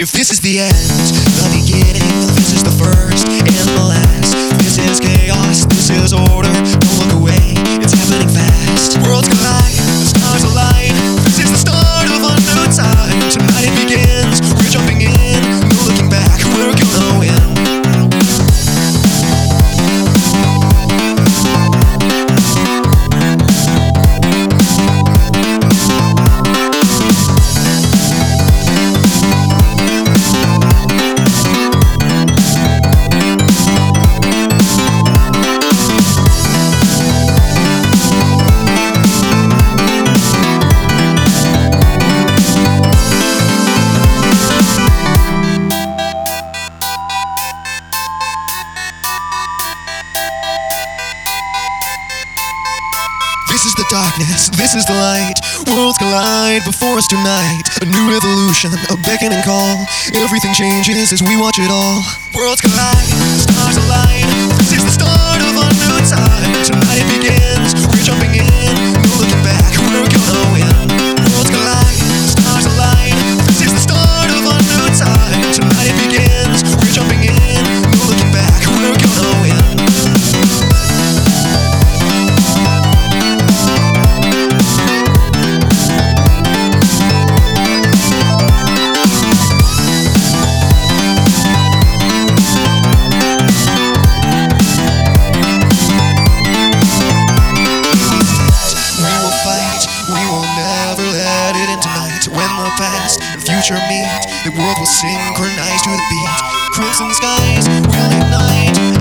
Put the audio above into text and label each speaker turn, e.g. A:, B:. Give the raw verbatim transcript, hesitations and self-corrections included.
A: If this is the end, the beginning, this is the first and the last. This is chaos, this is order. Don't look away, it's happening fast. Worlds collide, the stars align. This is the start of a new time. Tonight it begins, we're jumping in. No looking back, we're gonna win. This is the darkness, this is the light. Worlds collide before us tonight. A new revolution, a beckoning call. Everything changes as we watch it all. Worlds collide, stars align. This is the start of a new time. Tonight it begins, we're jumping in. No looking back, we're gonna win. Worlds collide, stars align. This is the start of a new time. Tonight it begins, we're jumping in. No looking back, we're gonna win. When the past and future meet, the world will synchronize to the beat. Crimson skies will ignite.